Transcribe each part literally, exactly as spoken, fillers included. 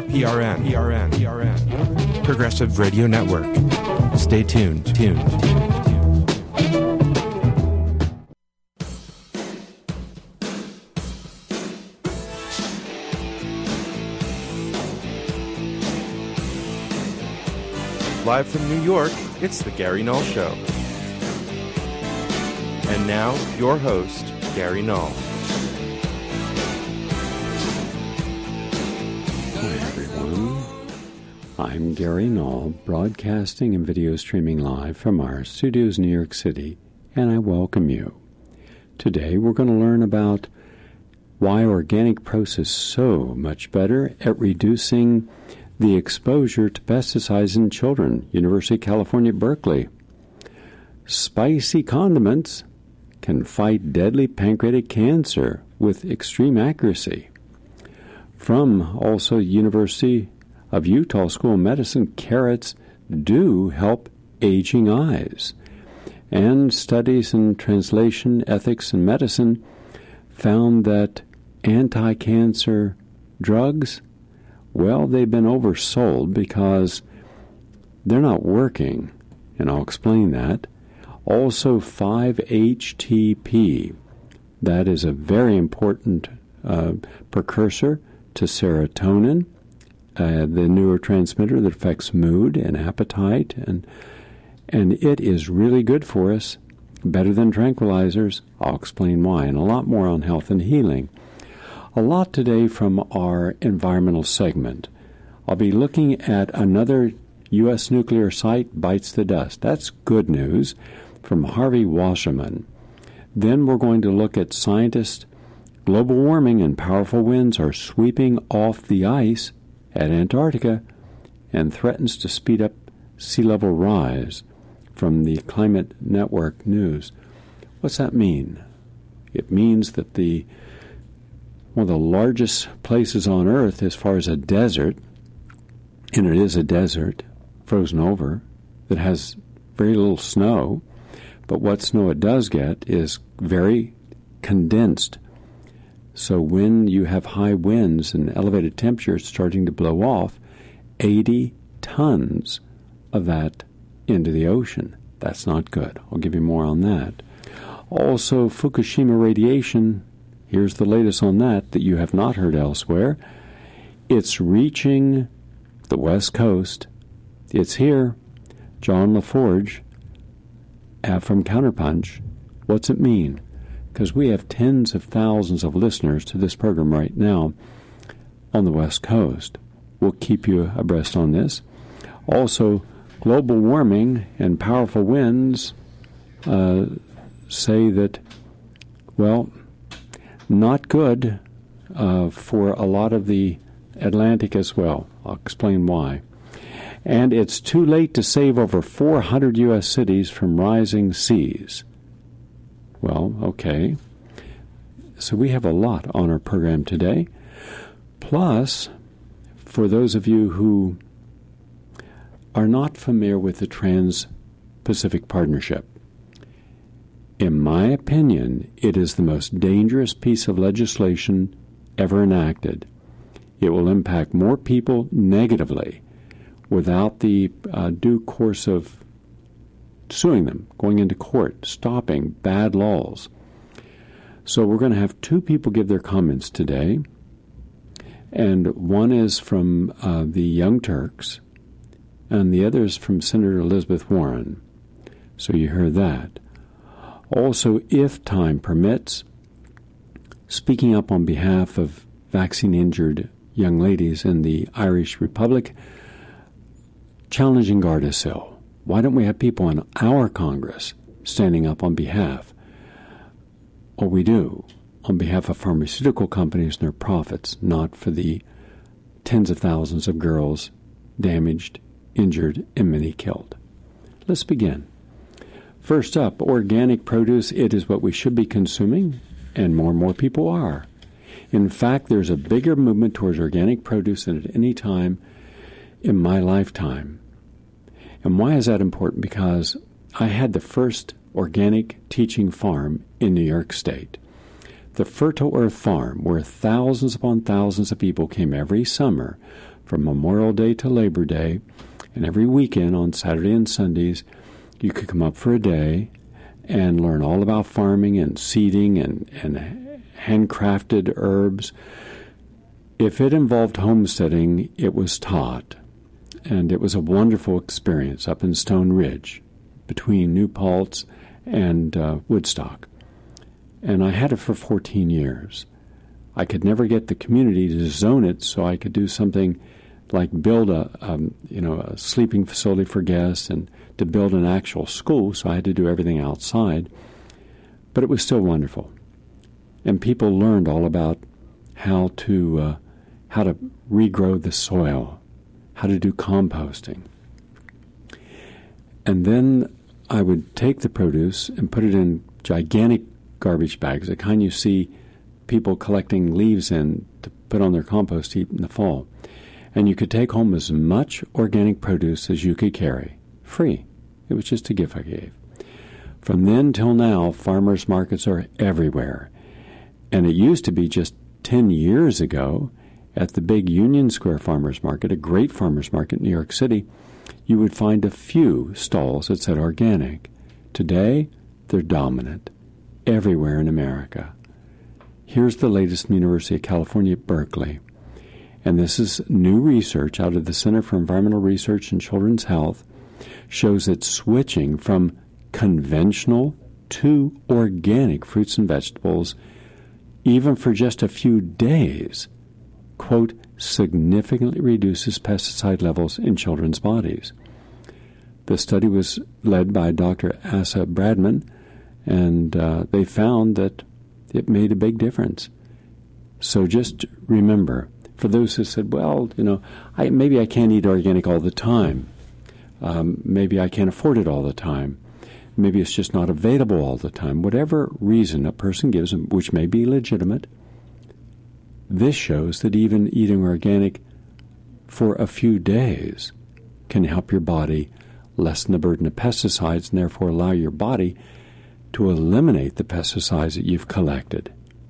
P R N, P R N, P R N, Progressive Radio Network. Stay tuned, tuned, tuned, tuned. Live from New York, it's the Gary Null Show. And now, your host, Gary Null. Hi, everyone. I'm Gary Null, broadcasting and video streaming live from our studios in New York City, and I welcome you. Today, we're going to learn about why Organic Pros is so much better at reducing the exposure to pesticides in children. University of California, Berkeley. Spicy condiments can fight deadly pancreatic cancer with extreme accuracy. From also University of Utah School of Medicine, carrots do help aging eyes. And studies in translation, ethics, and medicine found that anti-cancer drugs, well, they've been oversold because they're not working, and I'll explain that. Also, five H T P, that is a very important uh, precursor to serotonin, uh, the neurotransmitter that affects mood and appetite, and and it is really good for us, better than tranquilizers. I'll explain why, and a lot more on health and healing. A lot today from our environmental segment. I'll be looking at another U S nuclear site bites the dust. That's good news from Harvey Wasserman. Then we're going to look at scientists. Global warming and powerful winds are sweeping off the ice at Antarctica and threatens to speed up sea level rise from the Climate Network News. What's that mean? It means that the one of the largest places on Earth as far as a desert, and it is a desert, frozen over, that has very little snow, but what snow it does get is very condensed. So when you have high winds and elevated temperatures starting to blow off, eighty tons of that into the ocean. That's not good. I'll give you more on that. Also, Fukushima radiation. Here's the latest on that that you have not heard elsewhere. It's reaching the West Coast. It's here. John LaForge uh, from Counterpunch. What's it mean? Because we have tens of thousands of listeners to this program right now on the West Coast. We'll keep you abreast on this. Also, global warming and powerful winds uh, say that, well, not good uh, for a lot of the Atlantic as well. I'll explain why. And it's too late to save over four hundred U S cities from rising seas. Well, okay. So we have a lot on our program today. Plus, for those of you who are not familiar with the Trans-Pacific Partnership, in my opinion, it is the most dangerous piece of legislation ever enacted. It will impact more people negatively without the uh, due course of suing them, going into court, stopping bad laws. So we're going to have two people give their comments today, and one is from uh, the Young Turks, and the other is from Senator Elizabeth Warren. So you heard that. Also, if time permits, speaking up on behalf of vaccine-injured young ladies in the Irish Republic, challenging Gardasil. Why don't we have people in our Congress standing up on behalf, or we do, on behalf of pharmaceutical companies and their profits, not for the tens of thousands of girls damaged, injured, and many killed. Let's begin. First up, organic produce. It is what we should be consuming, and more and more people are. In fact, there's a bigger movement towards organic produce than at any time in my lifetime. And why is that important? Because I had the first organic teaching farm in New York State. The Fertile Earth Farm, where thousands upon thousands of people came every summer from Memorial Day to Labor Day, and every weekend on Saturday and Sundays, you could come up for a day and learn all about farming and seeding and, and handcrafted herbs. If it involved homesteading, it was taught, and it was a wonderful experience up in Stone Ridge between New Paltz and uh, Woodstock. And I had it for fourteen years. I could never get the community to zone it so I could do something like build a, um, you know, a sleeping facility for guests and to build an actual school, so I had to do everything outside. But it was still wonderful. And people learned all about how to uh, how to regrow the soil, how to do composting. And then I would take the produce and put it in gigantic garbage bags, the kind you see people collecting leaves in to put on their compost heap in the fall. And you could take home as much organic produce as you could carry, free. It was just a gift I gave. From then till now, farmers markets are everywhere. And it used to be just ten years ago at the big Union Square Farmers Market, a great farmers market in New York City, you would find a few stalls that said organic. Today, they're dominant everywhere in America. Here's the latest from the University of California at Berkeley. And this is new research out of the Center for Environmental Research and Children's Health, shows that switching from conventional to organic fruits and vegetables, even for just a few days, quote, significantly reduces pesticide levels in children's bodies. The study was led by Doctor Asa Bradman, and uh, they found that it made a big difference. So just remember, for those who said, well, you know, I, maybe I can't eat organic all the time. Um, maybe I can't afford it all the time. Maybe it's just not available all the time. Whatever reason a person gives them, which may be legitimate, this shows that even eating organic for a few days can help your body lessen the burden of pesticides and therefore allow your body to eliminate the pesticides that you've collected.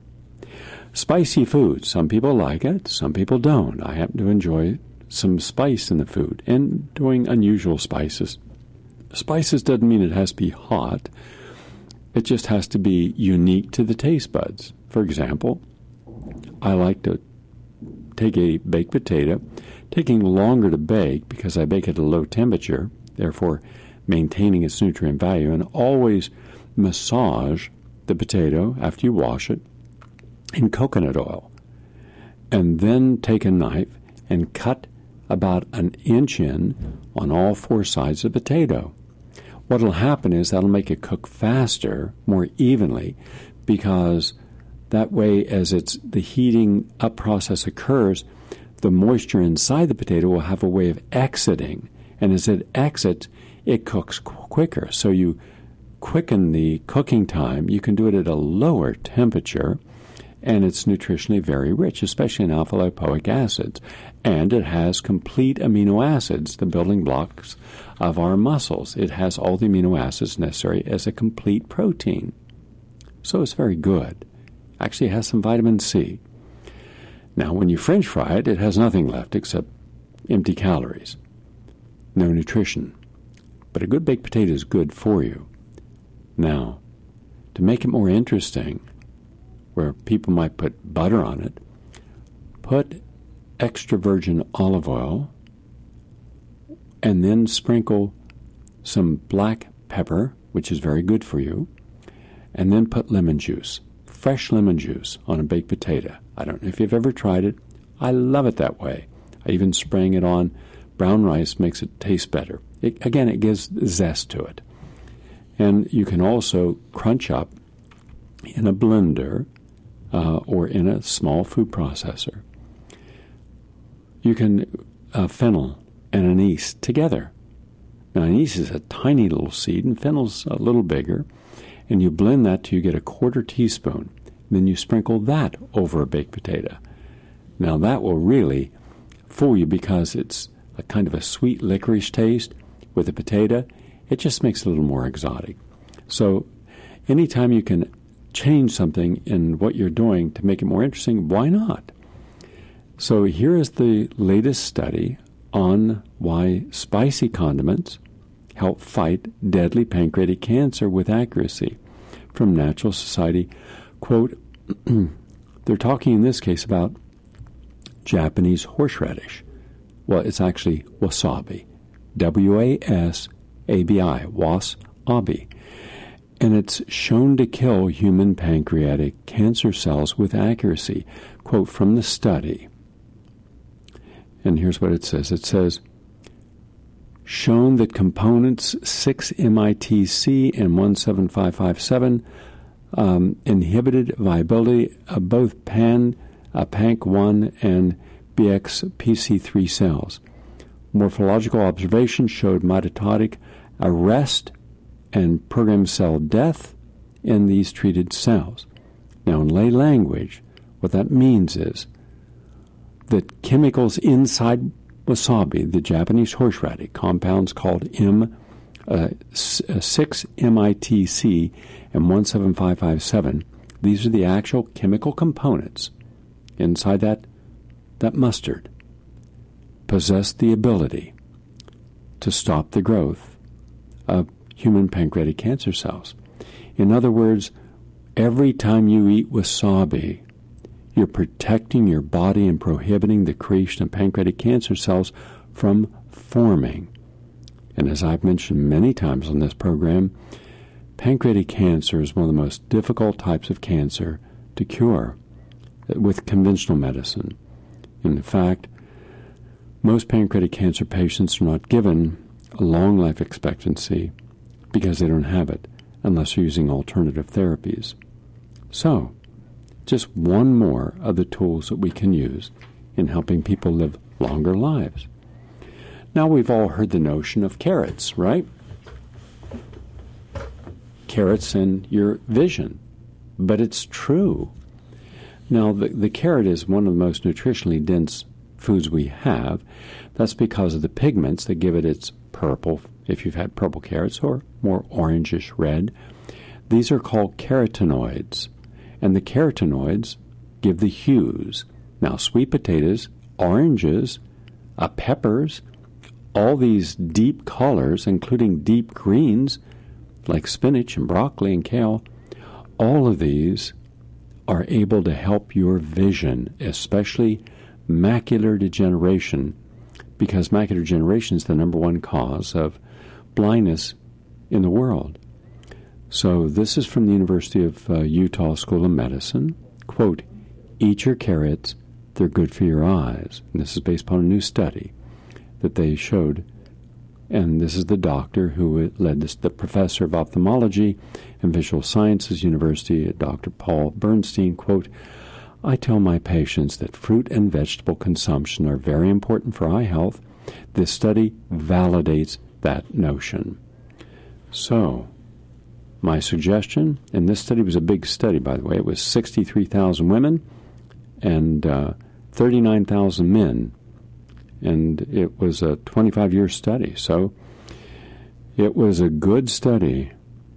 Spicy food. Some people like it, some people don't. I happen to enjoy some spice in the food and doing unusual spices. Spices doesn't mean it has to be hot. It just has to be unique to the taste buds. For example, I like to take a baked potato, taking longer to bake because I bake at a low temperature, therefore maintaining its nutrient value, and always massage the potato after you wash it in coconut oil. And then take a knife and cut about an inch in on all four sides of the potato. What will happen is that'll make it cook faster, more evenly, because that way as it's the heating up process occurs, the moisture inside the potato will have a way of exiting. And as it exits, it cooks qu- quicker. So you quicken the cooking time. You can do it at a lower temperature, and it's nutritionally very rich, especially in alpha-lipoic acids. And it has complete amino acids, the building blocks of our muscles. It has all the amino acids necessary as a complete protein. So it's very good. Actually, it has some vitamin C. Now, when you French fry it, it has nothing left except empty calories. No nutrition. But a good baked potato is good for you. Now, to make it more interesting, where people might put butter on it, put extra virgin olive oil and then sprinkle some black pepper, which is very good for you, and then put lemon juice, fresh lemon juice on a baked potato. I don't know if you've ever tried it. I love it that way. I even spraying it on brown rice makes it taste better. It, again, it gives zest to it. And you can also crunch up in a blender uh, or in a small food processor. You can uh, fennel and anise together. Now, anise is a tiny little seed, and fennel's a little bigger. And you blend that till you get a quarter teaspoon. Then you sprinkle that over a baked potato. Now, that will really fool you because it's a kind of a sweet licorice taste with a potato. It just makes it a little more exotic. So anytime you can change something in what you're doing to make it more interesting, why not? So here is the latest study on why spicy condiments help fight deadly pancreatic cancer with accuracy from Natural Society. Quote, they're talking in this case about Japanese horseradish. Well, it's actually wasabi. W A S A B I, wasabi. And it's shown to kill human pancreatic cancer cells with accuracy. Quote from the study. And here's what it says. It says, shown that components six M I T C and one seven five five seven um, inhibited viability of both pan, uh, P A N C one and B X P C three cells. Morphological observations showed mitotic arrest and programmed cell death in these treated cells. Now, in lay language, what that means is that chemicals inside wasabi, the Japanese horseradish, compounds called M, uh, six M I T C and one seven five five seven, these are the actual chemical components inside that, that mustard, possess the ability to stop the growth of human pancreatic cancer cells. In other words, every time you eat wasabi, you're protecting your body and prohibiting the creation of pancreatic cancer cells from forming. And as I've mentioned many times on this program, pancreatic cancer is one of the most difficult types of cancer to cure with conventional medicine. In fact, most pancreatic cancer patients are not given a long life expectancy because they don't have it unless they're using alternative therapies. So, just one more of the tools that we can use in helping people live longer lives. Now, we've all heard the notion of carrots, right? Carrots and your vision. But it's true. Now, the, the carrot is one of the most nutritionally dense foods we have. That's because of the pigments that give it its purple, if you've had purple carrots, or more orangish red. These are called carotenoids. And the carotenoids give the hues. Now, sweet potatoes, oranges, uh, peppers, all these deep colors, including deep greens, like spinach and broccoli and kale, all of these are able to help your vision, especially macular degeneration, because macular degeneration is the number one cause of blindness in the world. So this is from the University of uh, Utah School of Medicine. Quote, eat your carrots, they're good for your eyes. And this is based upon a new study that they showed. And this is the doctor who led this, the professor of ophthalmology and visual sciences, University, Doctor Paul Bernstein. Quote, I tell my patients that fruit and vegetable consumption are very important for eye health. This study validates that notion. So, my suggestion, and this study was a big study, by the way, it was sixty-three thousand women and uh, thirty-nine thousand men, and it was a twenty-five year study, so it was a good study.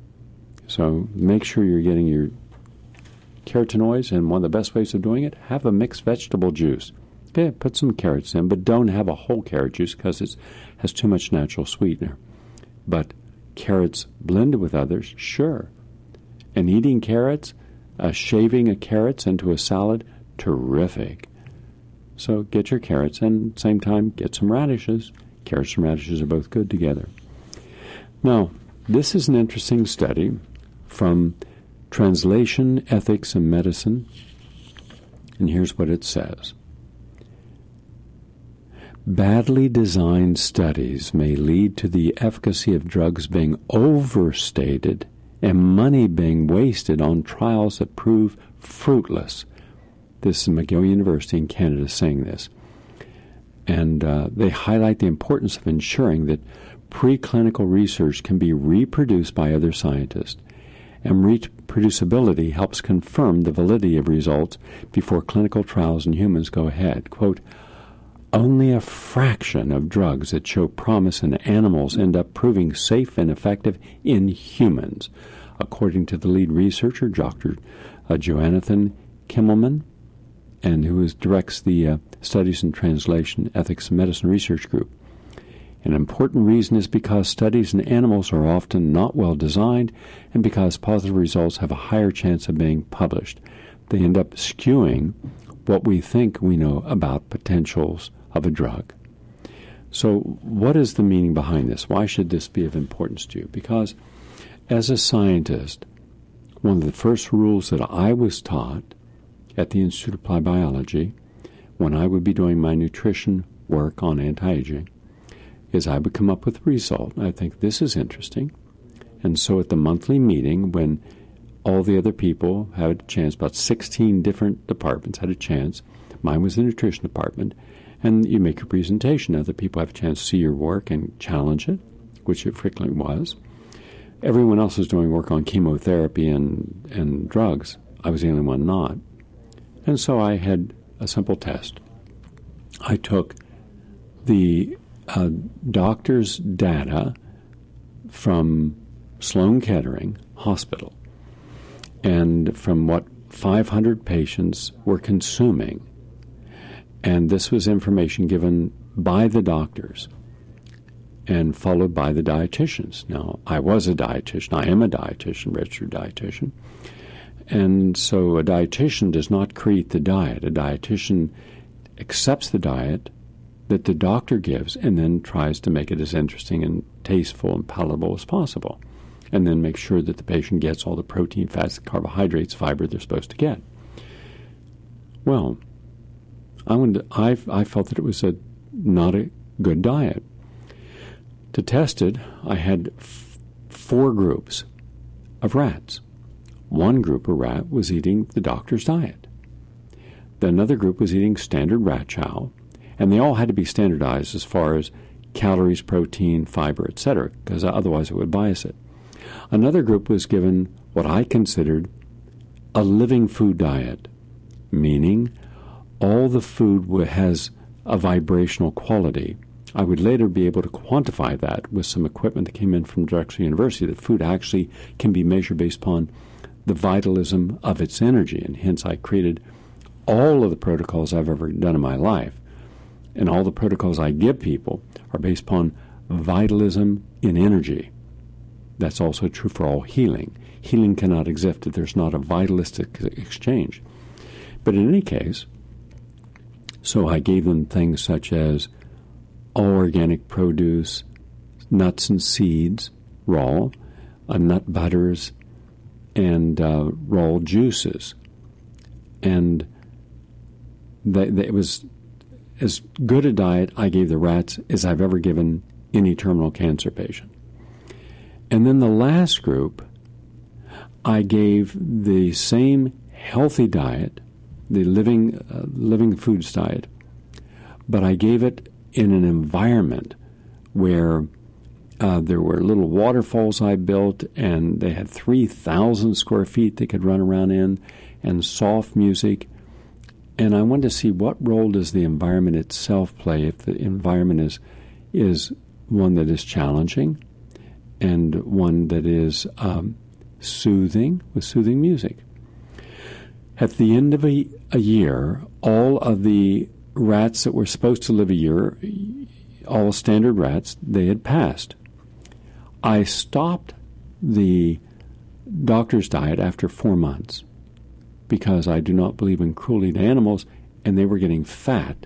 So make sure you're getting your carotenoids, and one of the best ways of doing it, have a mixed vegetable juice. Okay, put some carrots in, but don't have a whole carrot juice because it has too much natural sweetener. But carrots blended with others, sure. And eating carrots, uh, shaving a carrots into a salad, terrific. So get your carrots and at the same time get some radishes. Carrots and radishes are both good together. Now, this is an interesting study from Translation, Ethics, and Medicine. And here's what it says. Badly designed studies may lead to the efficacy of drugs being overstated and money being wasted on trials that prove fruitless. This is McGill University in Canada saying this. And uh, they highlight the importance of ensuring that preclinical research can be reproduced by other scientists. And reproducibility helps confirm the validity of results before clinical trials in humans go ahead. Quote, only a fraction of drugs that show promise in animals end up proving safe and effective in humans, according to the lead researcher, Doctor Uh, Jonathan Kimmelman. and who is, directs the uh, Studies in Translation, Ethics, and Medicine Research Group. An important reason is because studies in animals are often not well designed and because positive results have a higher chance of being published. They end up skewing what we think we know about potentials of a drug. So what is the meaning behind this? Why should this be of importance to you? Because as a scientist, one of the first rules that I was taught at the Institute of Applied Biology when I would be doing my nutrition work on anti-aging is I would come up with a result. I think this is interesting. And so at the monthly meeting, when all the other people had a chance, about sixteen different departments had a chance, mine was the nutrition department, and you make your presentation. Other people have a chance to see your work and challenge it, which it frequently was. Everyone else was doing work on chemotherapy and, and drugs. I was the only one not. And so I had a simple test. I took the uh, doctor's data from Sloan Kettering Hospital and from what five hundred patients were consuming. And this was information given by the doctors and followed by the dietitians. Now, I was a dietitian. I am a dietitian, registered dietitian. And so a dietitian does not create the diet. A dietitian accepts the diet that the doctor gives and then tries to make it as interesting and tasteful and palatable as possible, and then make sure that the patient gets all the protein, fats, carbohydrates, fiber they're supposed to get. Well, I, wanted to, I, I felt that it was a not a good diet. To test it, I had f- four groups of rats. One group of rat was eating the doctor's diet. The another group was eating standard rat chow, and they all had to be standardized as far as calories, protein, fiber, et cetera, because otherwise it would bias it. Another group was given what I considered a living food diet, meaning all the food has a vibrational quality. I would later be able to quantify that with some equipment that came in from Drexel University, that food actually can be measured based upon the vitalism of its energy, and hence I created all of the protocols I've ever done in my life. And all the protocols I give people are based upon vitalism in energy. That's also true for all healing. Healing cannot exist if there's not a vitalistic exchange. But in any case, so I gave them things such as all organic produce, nuts and seeds, raw, uh, nut butters, and uh, raw juices. And they, they, it was as good a diet I gave the rats as I've ever given any terminal cancer patient. And then the last group, I gave the same healthy diet, the living uh, living foods diet, but I gave it in an environment where uh, there were little waterfalls I built, and they had three thousand square feet they could run around in, and soft music. And I wanted to see what role does the environment itself play if the environment is is one that is challenging and one that is um, soothing, with soothing music. At the end of a, a year, all of the rats that were supposed to live a year, all standard rats, they had passed. I stopped the doctor's diet after four months because I do not believe in cruelty to animals, and they were getting fat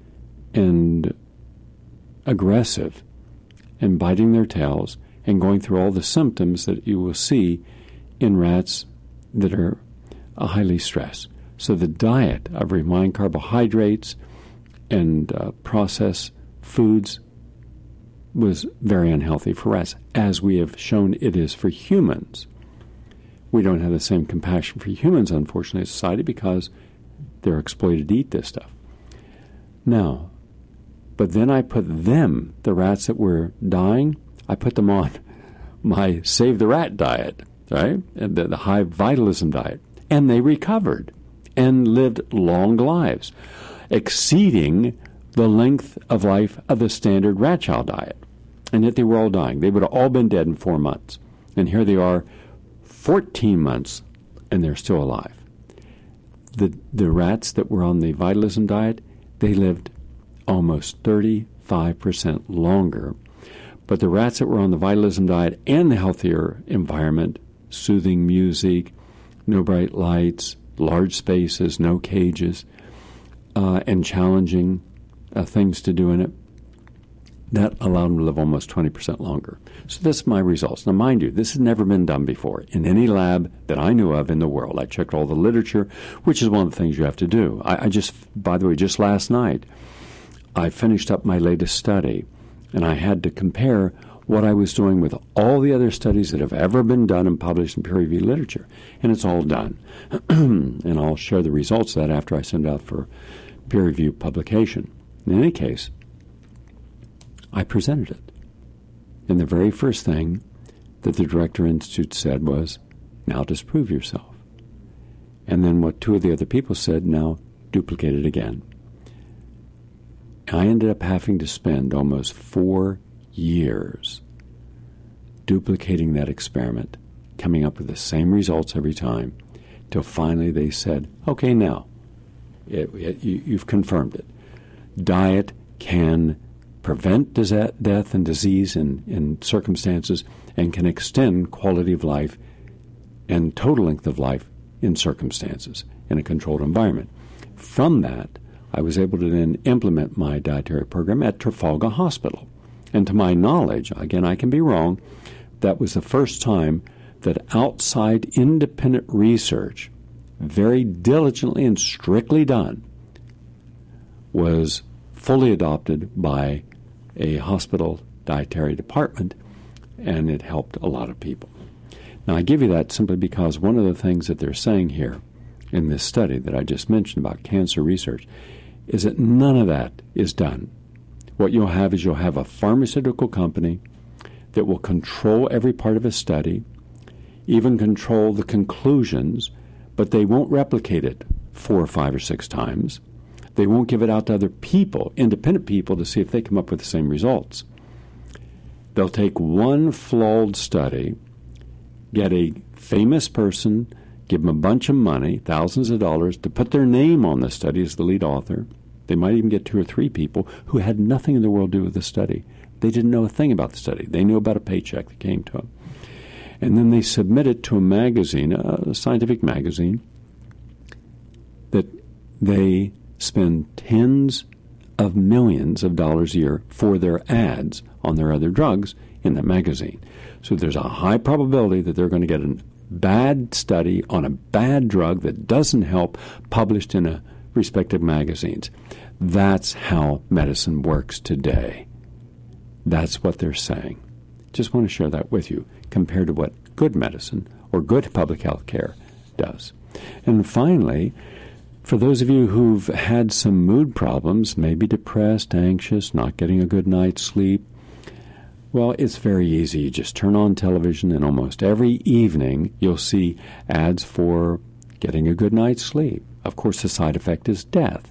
and aggressive and biting their tails and going through all the symptoms that you will see in rats that are uh, highly stressed. So the diet of refined carbohydrates and uh, processed foods was very unhealthy for rats, as we have shown it is for humans. We don't have the same compassion for humans, unfortunately, in society, because they're exploited to eat this stuff. Now, but then I put them, the rats that were dying, I put them on my Save the Rat diet, right? And the, the high vitalism diet. And they recovered and lived long lives, exceeding the length of life of the standard rat chow diet. And yet they were all dying. They would have all been dead in four months. And here they are, fourteen months, and they're still alive. the, the rats that were on the Vitalism diet, they lived almost thirty-five percent longer. But the rats that were on the Vitalism diet and the healthier environment, soothing music, no bright lights, large spaces, no cages, uh, and challenging uh, things to do in it, that allowed them to live almost twenty percent longer. So that's my results. Now, mind you, this has never been done before in any lab that I knew of in the world. I checked all the literature, which is one of the things you have to do. I, I just, by the way, just last night, I finished up my latest study, and I had to compare what I was doing with all the other studies that have ever been done and published in peer-reviewed literature. And it's all done. And I'll share the results of that after I send it out for peer-reviewed publication. In any case, I presented it. And the very first thing that the Director Institute said was, now disprove yourself. And then what two of the other people said, now duplicate it again. I ended up having to spend almost four years duplicating that experiment, coming up with the same results every time, till finally they said, okay, now, it, it, you, you've confirmed it. Diet can prevent dis- death and disease in, in circumstances and can extend quality of life and total length of life in circumstances in a controlled environment. From that, I was able to then implement my dietary program at Trafalgar Hospital. And to my knowledge, again, I can be wrong, that was the first time that outside independent research, very diligently and strictly done, was fully adopted by a hospital dietary department, and it helped a lot of people. Now, I give you that simply because one of the things that they're saying here in this study that I just mentioned about cancer research is that none of that is done. What you'll have is you'll have a pharmaceutical company that will control every part of a study, even control the conclusions, but they won't replicate it four or five or six times. They won't give it out to other people, independent people, to see if they come up with the same results. They'll take one flawed study, get a famous person, give them a bunch of money, thousands of dollars, to put their name on the study as the lead author. They might even get two or three people who had nothing in the world to do with the study. They didn't know a thing about the study. They knew about a paycheck that came to them. And then they submit it to a magazine, a scientific magazine, that they spend tens of millions of dollars a year for their ads on their other drugs in that magazine. So there's a high probability that they're going to get a bad study on a bad drug that doesn't help published in a respective magazines. That's how medicine works today. That's what they're saying. Just want to share that with you compared to what good medicine or good public health care does. And finally, for those of you who've had some mood problems, maybe depressed, anxious, not getting a good night's sleep, well, it's very easy. You just turn on television, and almost every evening you'll see ads for getting a good night's sleep. Of course, the side effect is death.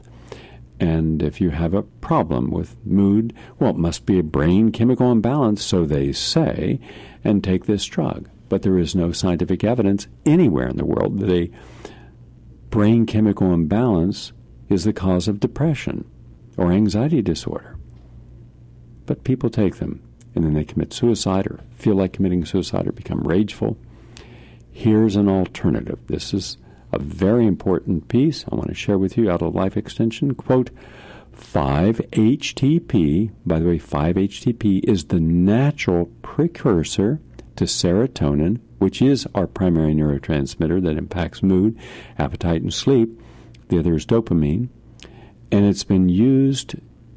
And if you have a problem with mood, well, it must be a brain chemical imbalance, so they say, and take this drug. But there is no scientific evidence anywhere in the world that a brain chemical imbalance is the cause of depression or anxiety disorder. But people take them, and then they commit suicide or feel like committing suicide or become rageful. Here's an alternative. This is a very important piece I want to share with you out of Life Extension. Quote, five H T P, by the way, five H T P is the natural precursor to serotonin, which is our primary neurotransmitter that impacts mood, appetite, and sleep. The other is dopamine. And it's been used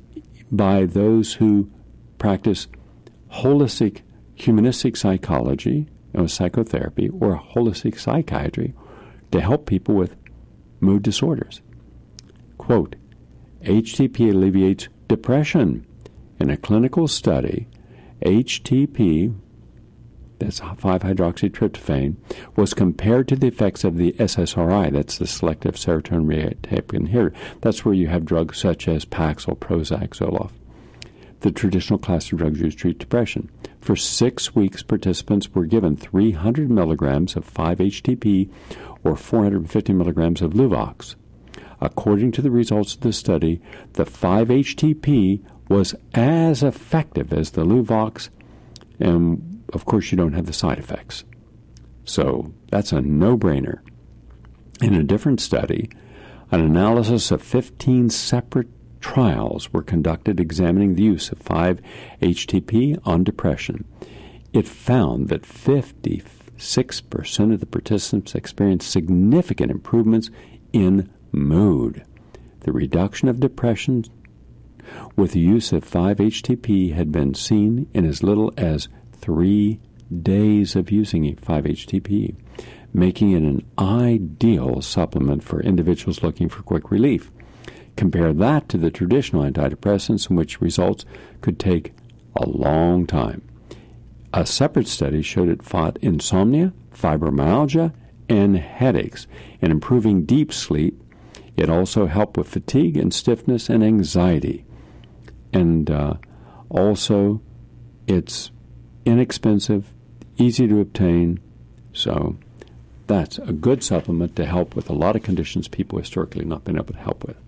by those who practice holistic humanistic psychology, or psychotherapy, or holistic psychiatry to help people with mood disorders. Quote, H T P alleviates depression. In a clinical study, H T P, that's five hydroxytryptophan, was compared to the effects of the S S R I, that's the selective serotonin reuptake inhibitor. That's where you have drugs such as Paxil, Prozac, Zoloft. the traditional class of drugs used to treat depression. For six weeks, participants were given three hundred milligrams of five H T P or four hundred fifty milligrams of Luvox. According to the results of the study, the five H T P was as effective as the Luvox, and of course you don't have the side effects. So that's a no-brainer. In a different study, an analysis of fifteen separate trials were conducted examining the use of five H T P on depression. It found that fifty-six percent of the participants experienced significant improvements in mood. The reduction of depression with the use of five H T P had been seen in as little as three days of using five H T P, making it an ideal supplement for individuals looking for quick relief. Compare that to the traditional antidepressants, in which results could take a long time. A separate study showed it fought insomnia, fibromyalgia, and headaches. In improving deep sleep, it also helped with fatigue and stiffness and anxiety. And uh, also, it's inexpensive, easy to obtain, so that's a good supplement to help with a lot of conditions people historically not been able to help with.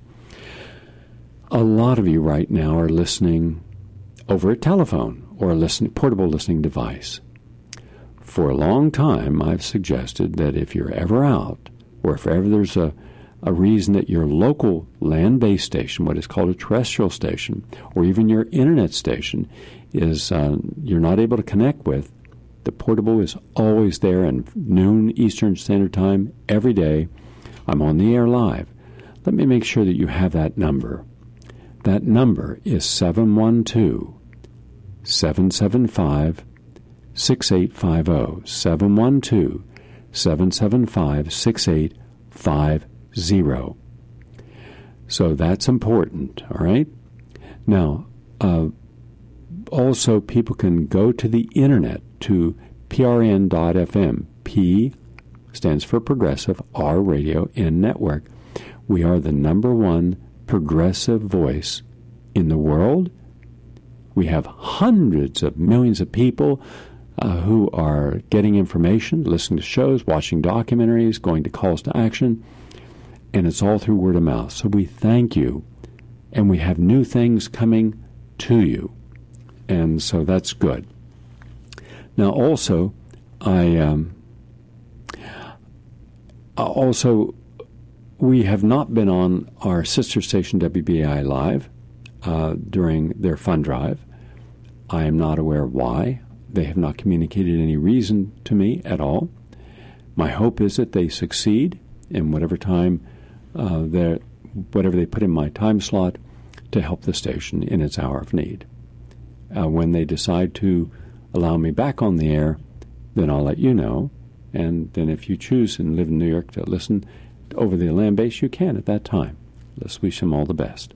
A lot of you right now are listening over a telephone or a listening, portable listening device. For a long time, I've suggested that if you're ever out, or if ever there's a, a reason that your local land-based station, what is called a terrestrial station, or even your internet station, is uh, you're not able to connect with, the portable is always there at noon Eastern Standard Time every day. I'm on the air live. Let me make sure that you have that number. That number is seven one two, seven seven five, six eight five zero. seven one two, seven seven five, six eight five zero. So that's important, all right? Now, uh, also people can go to the internet to P R N dot F M. P stands for Progressive, R Radio, N Network. We are the number one progressive voice in the world. We have hundreds of millions of people uh, who are getting information, listening to shows, watching documentaries, going to calls to action, and it's all through word of mouth. So we thank you, and we have new things coming to you, and so that's good. Now also, I um, also we have not been on our sister station W B A I Live uh, during their fund drive. I am not aware why. They have not communicated any reason to me at all. My hope is that they succeed in whatever time, uh, whatever they put in my time slot to help the station in its hour of need. Uh, when they decide to allow me back on the air, then I'll let you know. And then if you choose and live in New York to listen over the land base, you can at that time. Let's wish them all the best.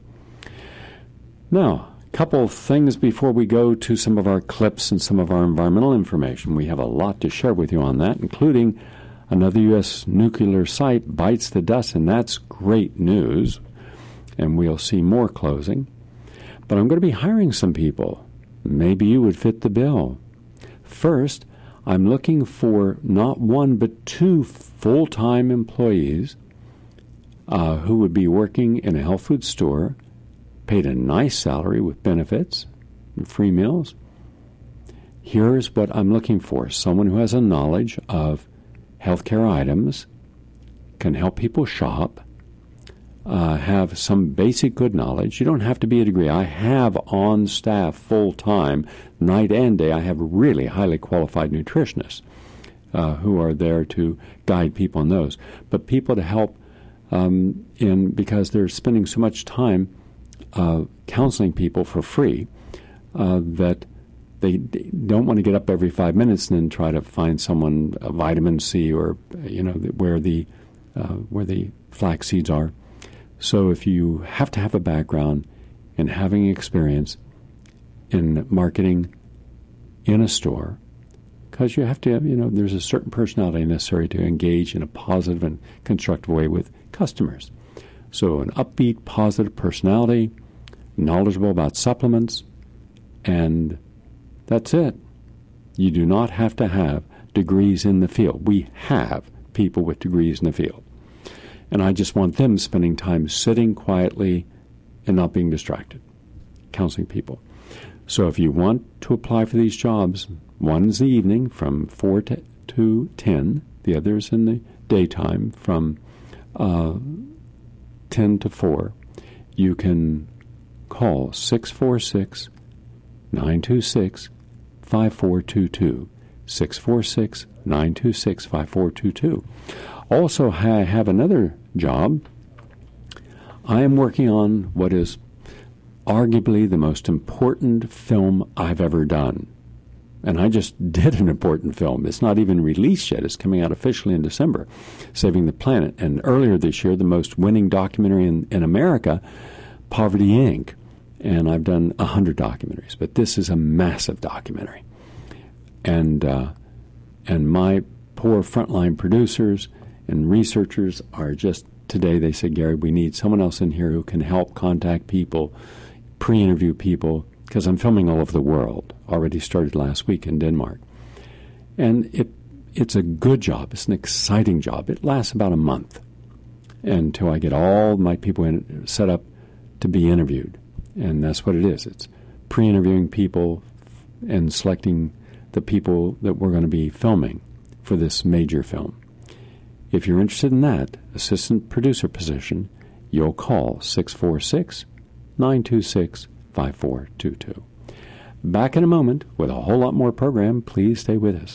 Now, a couple of things before we go to some of our clips and some of our environmental information. We have a lot to share with you on that, including another U S nuclear site bites the dust, and that's great news. And we'll see more closing. But I'm going to be hiring some people. Maybe you would fit the bill. First, I'm looking for not one but two full-time employees uh, who would be working in a health food store, paid a nice salary with benefits and free meals. Here's what I'm looking for. Someone who has a knowledge of healthcare items, can help people shop, uh, have some basic good knowledge. You don't have to be a degree. I have on staff full-time, night and day, I have really highly qualified nutritionists uh, who are there to guide people on those. But people to help um, in because they're spending so much time uh, counseling people for free uh, that they don't want to get up every five minutes and then try to find someone a vitamin C or, you know, where the uh, where the flax seeds are. So if you have to have a background in having experience in marketing in a store, because you have to have, you know, there's a certain personality necessary to engage in a positive and constructive way with customers. So an upbeat, positive personality, knowledgeable about supplements, And that's it. You do not have to have degrees in the field. We have people with degrees in the field. And I just want them spending time sitting quietly and not being distracted, counseling people. So if you want to apply for these jobs, one's the evening from four to, to ten, the other's in the daytime from uh, ten to four. You can call six four six, nine two six, five four two two, six four six, nine two six, five four two two. Also, I have another job. I am working on what is arguably the most important film I've ever done. And I just did an important film. It's not even released yet. It's coming out officially in December, Saving the Planet. And earlier this year, the most winning documentary in, in America, Poverty, Incorporated. And I've done one hundred documentaries. But this is a massive documentary. And, uh, and my poor frontline producers and researchers are just, today they said, Gary, we need someone else in here who can help contact people, pre-interview people, because I'm filming all over the world. Already started last week in Denmark. And it it's a good job. It's an exciting job. It lasts about a month until I get all my people in, set up to be interviewed. And that's what it is. It's pre-interviewing people and selecting the people that we're going to be filming for this major film. If you're interested in that assistant producer position, you'll call six four six, nine two six, five four two two. Back in a moment with a whole lot more program. Please stay with us.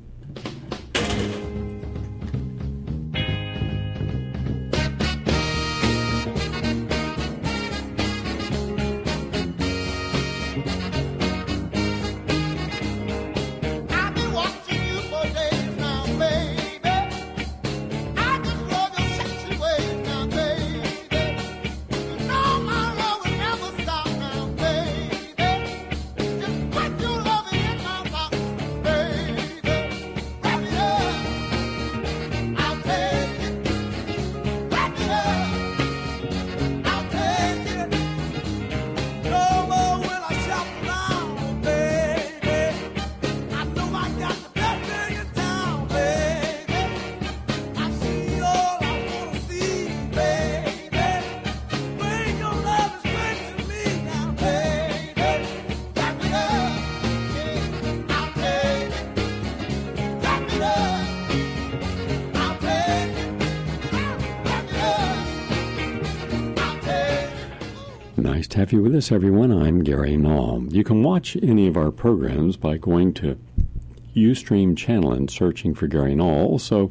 Nice to have you with us, everyone. I'm Gary Null. You can watch any of our programs by going to Ustream channel and searching for Gary Null. Also,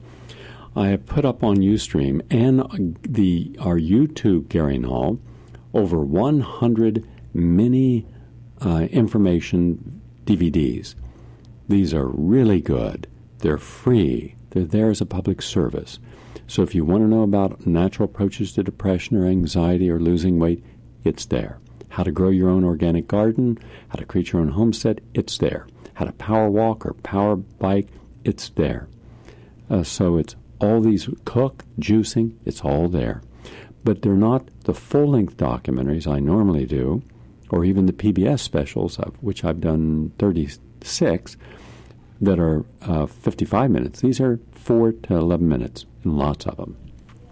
I have put up on Ustream and the our YouTube Gary Null over one hundred mini uh, information D V Ds. These are really good. They're free. They're there as a public service. So if you want to know about natural approaches to depression or anxiety or losing weight, it's there. How to grow your own organic garden, how to create your own homestead, it's there. How to power walk or power bike, it's there. Uh, so it's all these, cook, juicing, it's all there. But they're not the full-length documentaries I normally do, or even the P B S specials, of which I've done thirty-six, that are uh, fifty-five minutes. These are four to eleven minutes, and lots of them.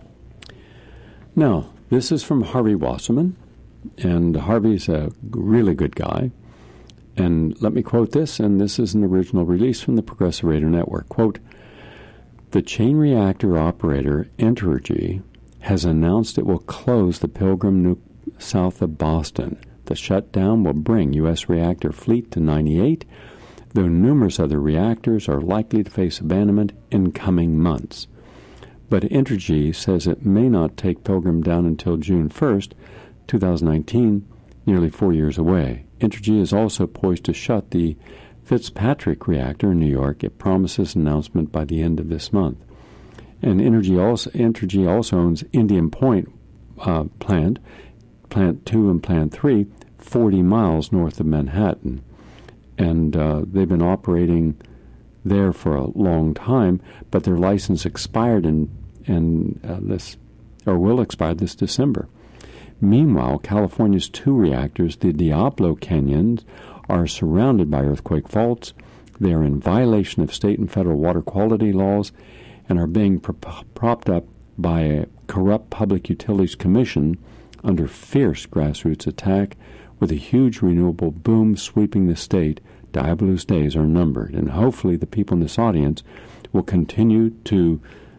Now, this is from Harvey Wasserman. And Harvey's a really good guy. And let me quote this, and this is an original release from the Progressive Radio Network. Quote, "The chain reactor operator Entergy has announced it will close the Pilgrim nuke south of Boston. The shutdown will bring U S reactor fleet to ninety-eight, though numerous other reactors are likely to face abandonment in coming months. But Entergy says it may not take Pilgrim down until June first, two thousand nineteen, nearly four years away. Entergy is also poised to shut the Fitzpatrick reactor in New York. It promises announcement by the end of this month. And Entergy also, Entergy also owns Indian Point uh, plant, Plant two and Plant three, forty miles north of Manhattan. And uh, they've been operating there for a long time, but their license expired in, in uh, this, or will expire this December. Meanwhile, California's two reactors, the Diablo Canyons, are surrounded by earthquake faults. They are in violation of state and federal water quality laws and are being pro- propped up by a corrupt Public Utilities Commission under fierce grassroots attack. With a huge renewable boom sweeping the state, Diabolus days are numbered, and hopefully the people in this audience will continue to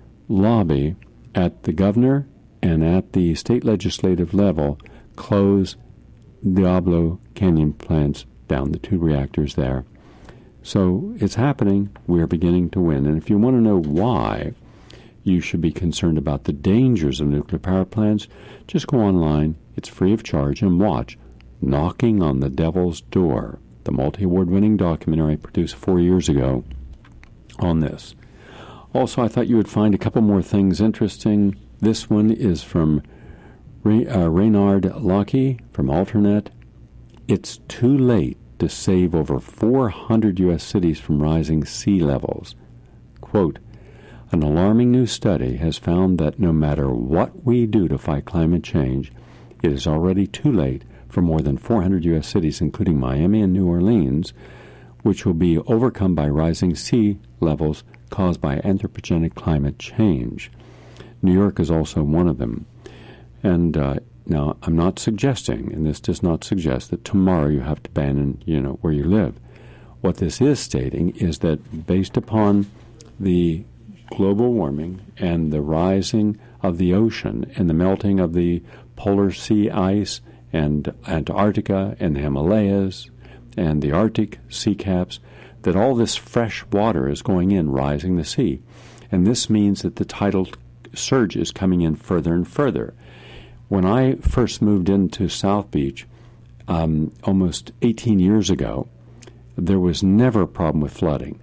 lobby at the governor and at the state legislative level, close Diablo Canyon plants down, the two reactors there. So it's happening. We are beginning to win. And if you want to know why you should be concerned about the dangers of nuclear power plants, just go online. It's free of charge, and watch Knocking on the Devil's Door, the multi-award-winning documentary I produced four years ago on this. Also, I thought you would find a couple more things interesting. This one is from Ray, uh, Reynard Locke from Alternet. It's too late to save over four hundred U S cities from rising sea levels. Quote, an alarming new study has found that no matter what we do to fight climate change, it is already too late for more than four hundred U S cities, including Miami and New Orleans, which will be overcome by rising sea levels caused by anthropogenic climate change. New York is also one of them. And uh, now, I'm not suggesting, and this does not suggest, that tomorrow you have to abandon, you know, where you live. What this is stating is that based upon the global warming and the rising of the ocean and the melting of the polar sea ice and Antarctica and the Himalayas and the Arctic sea caps, that all this fresh water is going in, rising the sea. And this means that the tidal surge is coming in further and further. When I first moved into South Beach um, almost eighteen years ago, there was never a problem with flooding.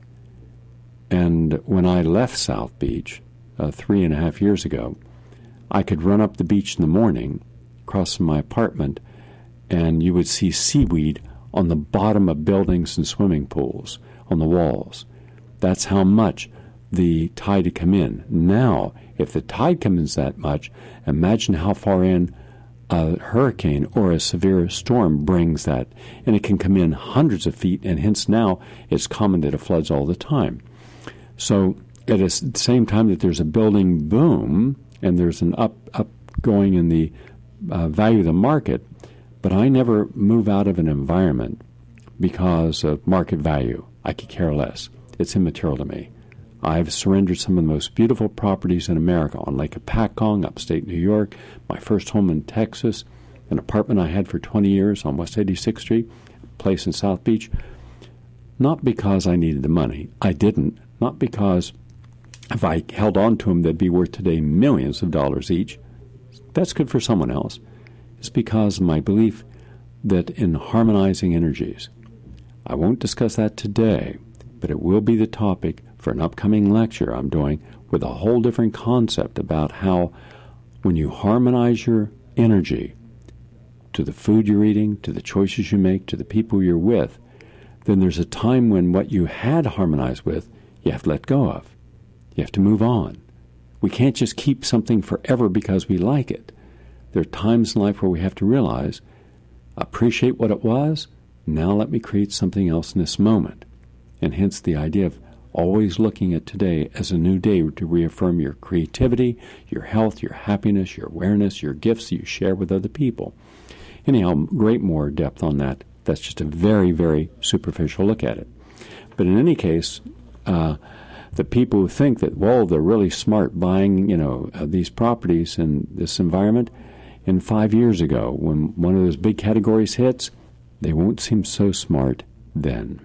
And when I left South Beach uh, three and a half years ago, I could run up the beach in the morning, across from my apartment, and you would see seaweed on the bottom of buildings and swimming pools, on the walls. That's how much the tide had come in. Now, if the tide comes in that much, imagine how far in a hurricane or a severe storm brings that. And it can come in hundreds of feet, and hence now it's common that it floods all the time. So at the same time that there's a building boom and there's an up, up going in the uh, value of the market, but I never move out of an environment because of market value. I could care less. It's immaterial to me. I've surrendered some of the most beautiful properties in America on Lake Apacong, upstate New York, my first home in Texas, an apartment I had for twenty years on West eighty-sixth Street, a place in South Beach, not because I needed the money. I didn't. Not because if I held on to them, they'd be worth today millions of dollars each. That's good for someone else. It's because of my belief that in harmonizing energies. I won't discuss that today, but it will be the topic for an upcoming lecture I'm doing with a whole different concept about how when you harmonize your energy to the food you're eating, to the choices you make, to the people you're with, then there's a time when what you had harmonized with, you have to let go of. You have to move on. We can't just keep something forever because we like it. There are times in life where we have to realize, appreciate what it was, now let me create something else in this moment. And hence the idea of always looking at today as a new day to reaffirm your creativity, your health, your happiness, your awareness, your gifts that you share with other people. Anyhow, great more depth on that. That's just a very, very superficial look at it. But in any case, uh, the people who think that, well, they're really smart buying, you know, uh, these properties in this environment, in five years ago, when one of those big categories hits, they won't seem so smart then.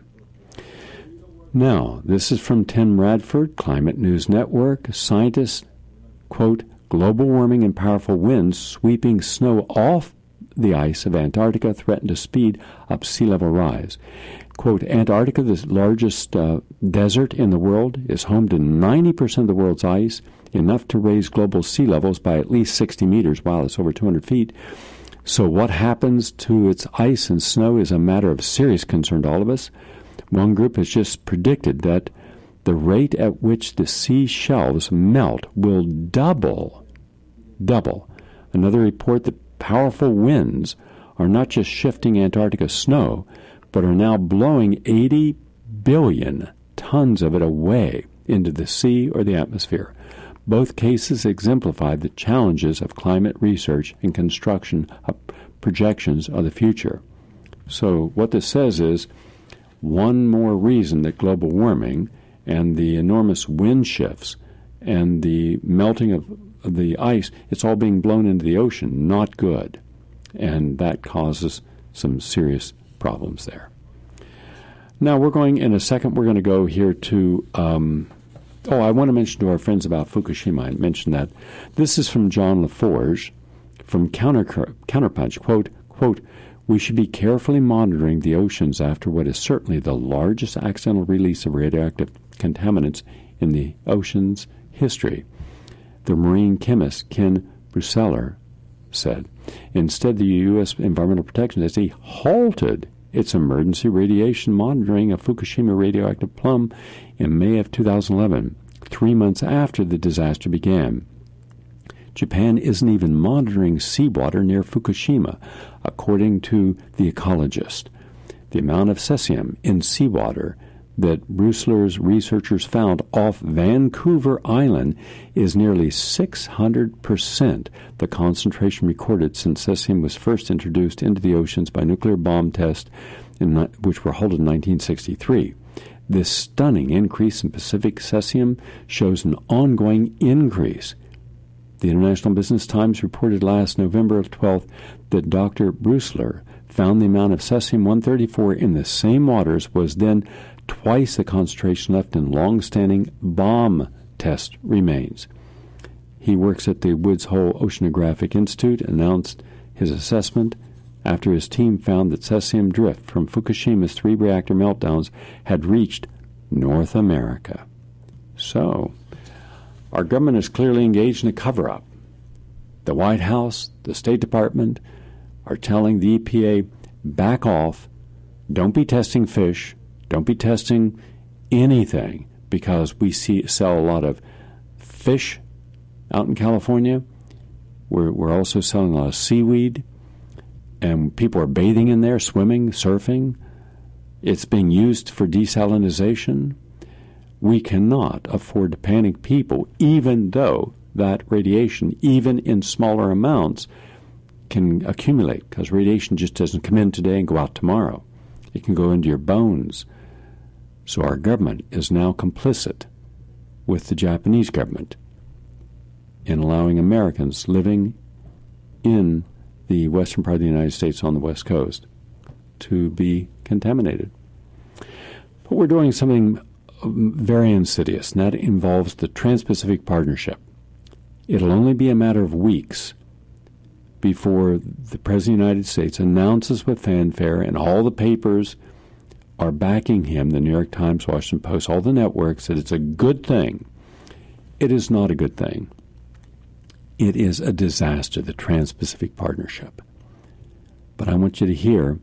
Now, this is from Tim Radford, Climate News Network. Scientists, quote, global warming and powerful winds sweeping snow off the ice of Antarctica threaten to speed up sea level rise. Quote, Antarctica, the largest uh, desert in the world, is home to ninety percent of the world's ice, enough to raise global sea levels by at least sixty meters. Wow, that's over two hundred feet. So what happens to its ice and snow is a matter of serious concern to all of us. One group has just predicted that the rate at which the sea shelves melt will double, double. Another report that powerful winds are not just shifting Antarctica snow, but are now blowing eighty billion tons of it away into the sea or the atmosphere. Both cases exemplify the challenges of climate research and construction of projections of the future. So what this says is one more reason that global warming and the enormous wind shifts and the melting of, of the ice, it's all being blown into the ocean, not good. And that causes some serious problems there. Now we're going, in a second, we're going to go here to, um, oh, I want to mention to our friends about Fukushima. I mentioned that. This is from John LaForge from Counter, Counterpunch, quote, quote, "We should be carefully monitoring the oceans after what is certainly the largest accidental release of radioactive contaminants in the ocean's history." The marine chemist Ken Bruseller said. Instead, the U S Environmental Protection Agency halted its emergency radiation monitoring of Fukushima radioactive plum in May of two thousand eleven, three months after the disaster began. Japan isn't even monitoring seawater near Fukushima, according to The Ecologist. The amount of cesium in seawater that Bruseller's researchers found off Vancouver Island is nearly six hundred percent the concentration recorded since cesium was first introduced into the oceans by nuclear bomb tests, in, which were held in nineteen sixty-three. This stunning increase in Pacific cesium shows an ongoing increase. The International Business Times reported last November of twelfth that Doctor Bruseller found the amount of cesium one thirty-four in the same waters was then twice the concentration left in long-standing bomb test remains. He works at the Woods Hole Oceanographic Institute, announced his assessment after his team found that cesium drift from Fukushima's three reactor meltdowns had reached North America. So, our government is clearly engaged in a cover-up. The White House, the State Department are telling the E P A, back off, don't be testing fish, don't be testing anything, because we see sell a lot of fish out in California. We're, we're also selling a lot of seaweed, and people are bathing in there, swimming, surfing. It's being used for desalinization. We cannot afford to panic people, even though that radiation, even in smaller amounts, can accumulate, because radiation just doesn't come in today and go out tomorrow. It can go into your bones. So our government is now complicit with the Japanese government in allowing Americans living in the western part of the United States on the West Coast to be contaminated. But we're doing something very insidious, and that involves the Trans-Pacific Partnership. It'll only be a matter of weeks before the President of the United States announces with fanfare, and all the papers are backing him, the New York Times, Washington Post, all the networks, that it's a good thing. It is not a good thing. It is a disaster, the Trans-Pacific Partnership. But I want you to hear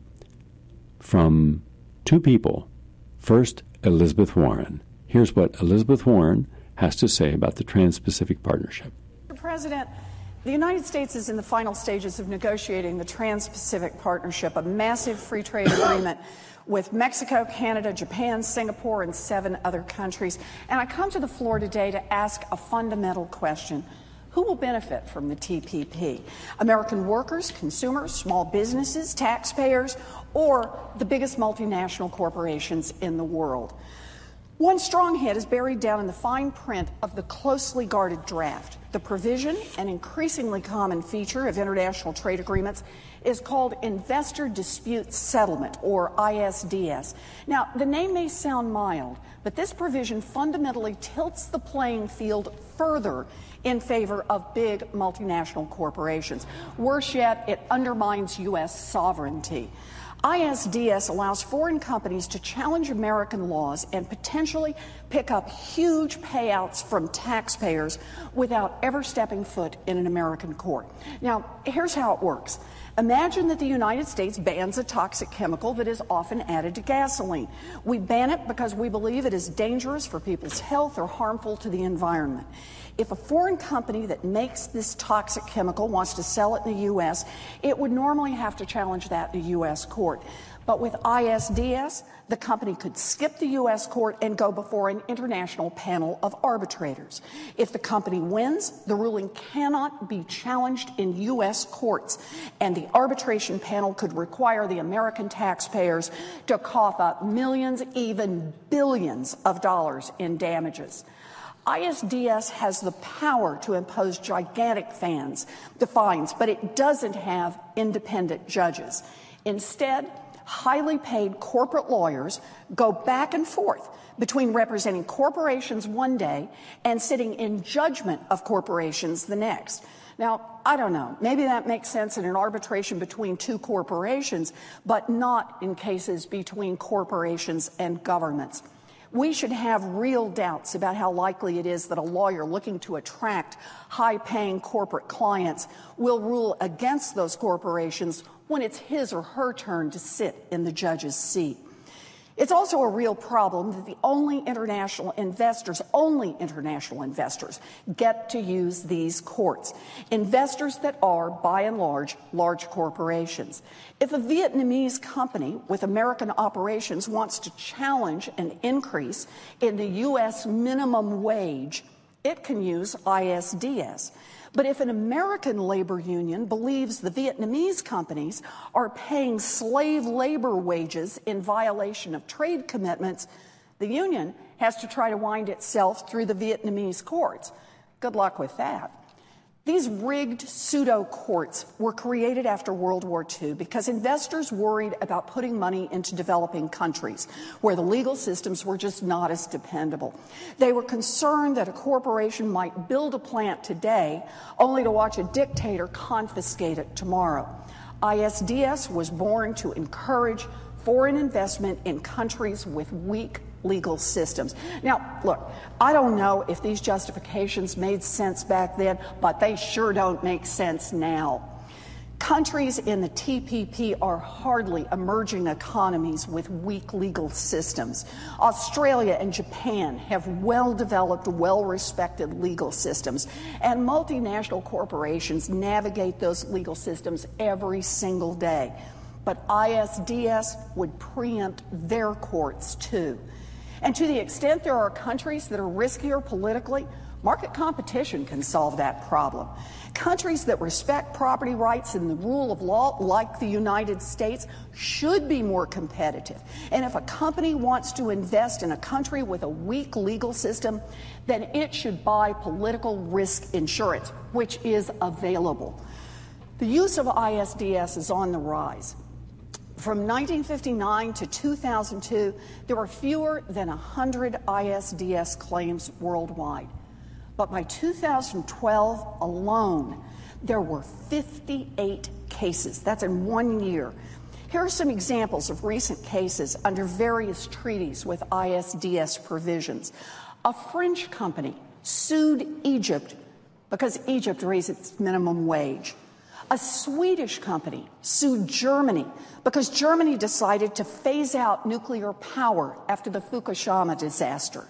from two people. First, Elizabeth Warren. Here's what Elizabeth Warren has to say about the Trans-Pacific Partnership. Mister President, the United States is in the final stages of negotiating the Trans-Pacific Partnership, a massive free trade agreement with Mexico, Canada, Japan, Singapore, and seven other countries. And I come to the floor today to ask a fundamental question. Who will benefit from the T P P? American workers, consumers, small businesses, taxpayers, or the biggest multinational corporations in the world? One strong hint is buried down in the fine print of the closely guarded draft. The provision, an increasingly common feature of international trade agreements, is called Investor Dispute Settlement, or I S D S. Now, the name may sound mild, but this provision fundamentally tilts the playing field further in favor of big multinational corporations. Worse yet, it undermines U S sovereignty. I S D S allows foreign companies to challenge American laws and potentially pick up huge payouts from taxpayers without ever stepping foot in an American court. Now, here's how it works. Imagine that the United States bans a toxic chemical that is often added to gasoline. We ban it because we believe it is dangerous for people's health or harmful to the environment. If a foreign company that makes this toxic chemical wants to sell it in the U S, it would normally have to challenge that in a U S court. But with I S D S, the company could skip the U S court and go before an international panel of arbitrators. If the company wins, the ruling cannot be challenged in U S courts, and the arbitration panel could require the American taxpayers to cough up millions, even billions of dollars in damages. I S D S has the power to impose gigantic fines, the fines, but it doesn't have independent judges. Instead, highly paid corporate lawyers go back and forth between representing corporations one day and sitting in judgment of corporations the next. Now, I don't know, maybe that makes sense in an arbitration between two corporations, but not in cases between corporations and governments. We should have real doubts about how likely it is that a lawyer looking to attract high-paying corporate clients will rule against those corporations when it's his or her turn to sit in the judge's seat. It's also a real problem that the only international investors, only international investors, get to use these courts. Investors that are, by and large, large corporations. If a Vietnamese company with American operations wants to challenge an increase in the U S minimum wage, it can use I S D S. But if an American labor union believes the Vietnamese companies are paying slave labor wages in violation of trade commitments, the union has to try to wind itself through the Vietnamese courts. Good luck with that. These rigged pseudo-courts were created after World War Two because investors worried about putting money into developing countries where the legal systems were just not as dependable. They were concerned that a corporation might build a plant today only to watch a dictator confiscate it tomorrow. I S D S was born to encourage foreign investment in countries with weak legal systems. Now, look, I don't know if these justifications made sense back then, but they sure don't make sense now. Countries in the T P P are hardly emerging economies with weak legal systems. Australia and Japan have well-developed, well-respected legal systems, and multinational corporations navigate those legal systems every single day. But I S D S would preempt their courts, too. And to the extent there are countries that are riskier politically, market competition can solve that problem. Countries that respect property rights and the rule of law, like the United States, should be more competitive. And if a company wants to invest in a country with a weak legal system, then it should buy political risk insurance, which is available. The use of I S D S is on the rise. From nineteen fifty-nine to two thousand two, there were fewer than one hundred I S D S claims worldwide. But by two thousand twelve alone, there were fifty-eight cases. That's in one year. Here are some examples of recent cases under various treaties with I S D S provisions. A French company sued Egypt because Egypt raised its minimum wage. A Swedish company sued Germany because Germany decided to phase out nuclear power after the Fukushima disaster.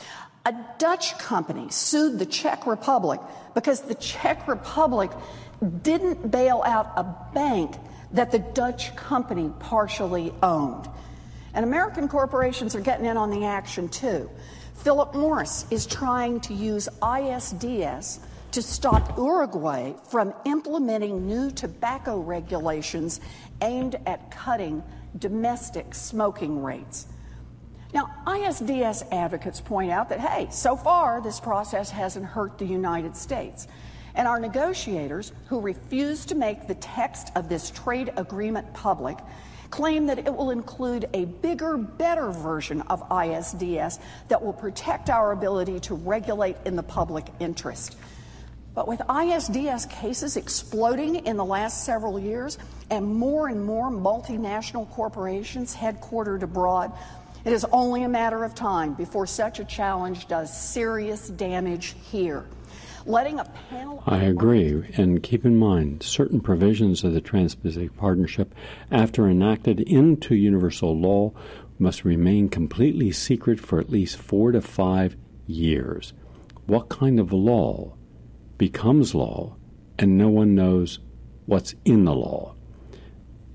A Dutch company sued the Czech Republic because the Czech Republic didn't bail out a bank that the Dutch company partially owned. And American corporations are getting in on the action, too. Philip Morris is trying to use I S D S to stop Uruguay from implementing new tobacco regulations aimed at cutting domestic smoking rates. Now, I S D S advocates point out that, hey, so far this process hasn't hurt the United States. And our negotiators, who refuse to make the text of this trade agreement public, claim that it will include a bigger, better version of I S D S that will protect our ability to regulate in the public interest. But with I S D S cases exploding in the last several years and more and more multinational corporations headquartered abroad, it is only a matter of time before such a challenge does serious damage here. Letting a panel... I agree, and keep in mind, certain provisions of the Trans-Pacific Partnership, after enacted into universal law, must remain completely secret for at least four to five years. What kind of law becomes law, and no one knows what's in the law?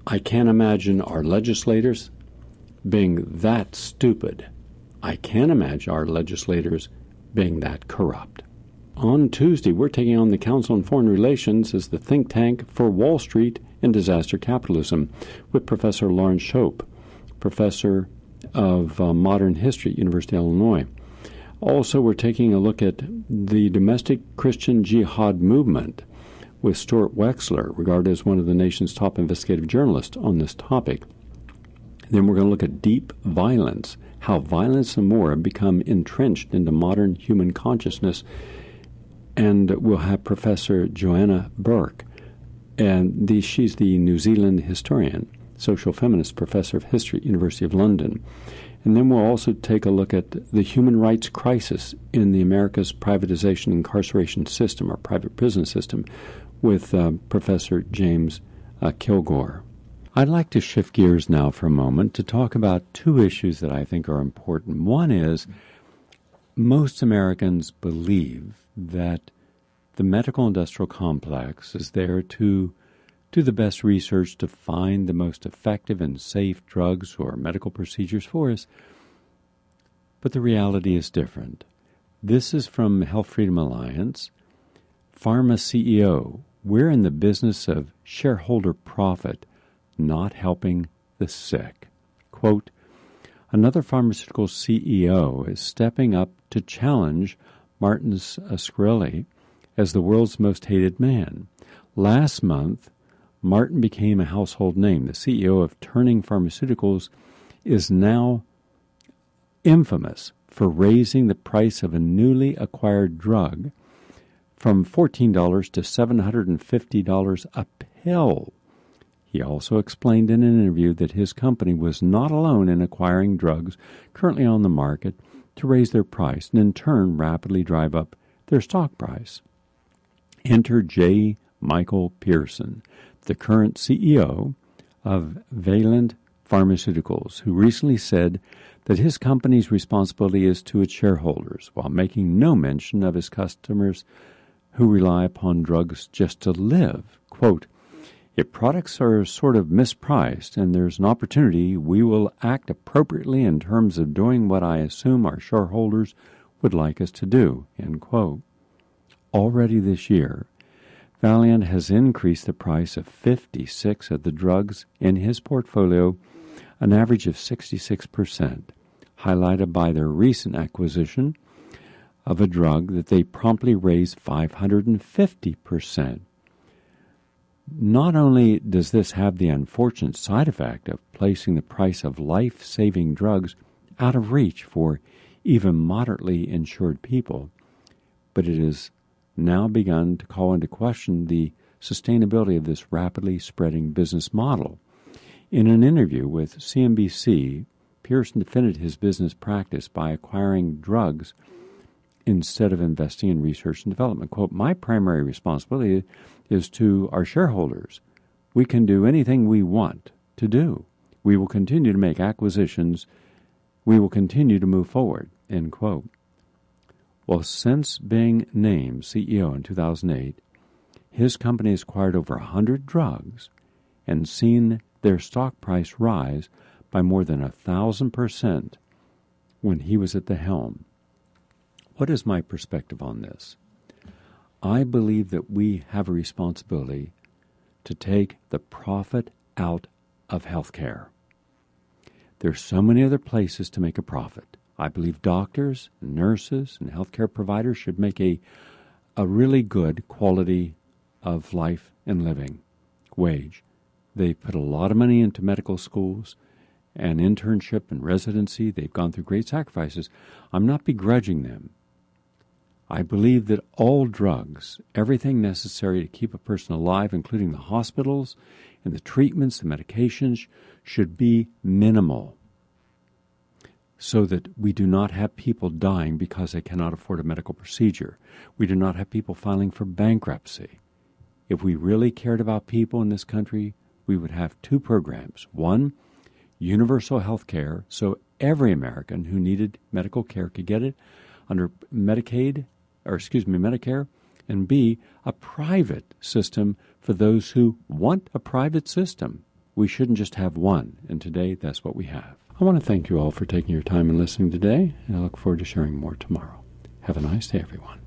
I can't imagine our legislators being that stupid. I can't imagine our legislators being that corrupt. On Tuesday, we're taking on the Council on Foreign Relations as the think tank for Wall Street and disaster capitalism with Professor Lawrence Shope, professor of uh, modern history at University of Illinois. Also, we're taking a look at the domestic Christian jihad movement with Stuart Wexler, regarded as one of the nation's top investigative journalists on this topic. Then we're going to look at deep violence, how violence and war have become entrenched into modern human consciousness. And we'll have Professor Joanna Burke, and the, she's the New Zealand historian, social feminist professor of history at University of London. And then we'll also take a look at the human rights crisis in the America's privatization incarceration system, or private prison system, with uh, Professor James uh, Kilgore. I'd like to shift gears now for a moment to talk about two issues that I think are important. One is most Americans believe that the medical industrial complex is there to do the best research to find the most effective and safe drugs or medical procedures for us. But the reality is different. This is from Health Freedom Alliance. Pharma C E O, we're in the business of shareholder profit, not helping the sick. Quote, another pharmaceutical C E O is stepping up to challenge Martin Shkreli as the world's most hated man. Last month, Martin became a household name. The C E O of Turning Pharmaceuticals is now infamous for raising the price of a newly acquired drug from fourteen dollars to seven hundred fifty dollars a pill. He also explained in an interview that his company was not alone in acquiring drugs currently on the market to raise their price and in turn rapidly drive up their stock price. Enter J. Michael Pearson, the current C E O of Valent Pharmaceuticals, who recently said that his company's responsibility is to its shareholders, while making no mention of his customers who rely upon drugs just to live. Quote, if products are sort of mispriced and there's an opportunity, we will act appropriately in terms of doing what I assume our shareholders would like us to do, end quote. Already this year, Valeant has increased the price of fifty-six of the drugs in his portfolio, an average of sixty-six percent, highlighted by their recent acquisition of a drug that they promptly raised five hundred fifty percent. Not only does this have the unfortunate side effect of placing the price of life-saving drugs out of reach for even moderately insured people, but it has now begun to call into question the sustainability of this rapidly spreading business model. In an interview with C N B C, Pearson defended his business practice by acquiring drugs instead of investing in research and development. Quote, my primary responsibility is to our shareholders. We can do anything we want to do. We will continue to make acquisitions. We will continue to move forward, end quote. Well, since being named C E O in two thousand eight, his company has acquired over one hundred drugs and seen their stock price rise by more than one thousand percent when he was at the helm. What is my perspective on this? I believe that we have a responsibility to take the profit out of healthcare. There are so many other places to make a profit. I believe doctors, nurses, and healthcare providers should make a, a really good quality of life and living wage. They put a lot of money into medical schools and internship and residency. They've gone through great sacrifices. I'm not begrudging them. I believe that all drugs, everything necessary to keep a person alive, including the hospitals and the treatments, the medications, should be minimal so that we do not have people dying because they cannot afford a medical procedure. We do not have people filing for bankruptcy. If we really cared about people in this country, we would have two programs. One, universal health care, so every American who needed medical care could get it under Medicaid, or excuse me, Medicare, and B, a private system for those who want a private system. we shouldn't just have one, and today that's what we have. I want to thank you all for taking your time and listening today, and I look forward to sharing more tomorrow. Have a nice day, everyone.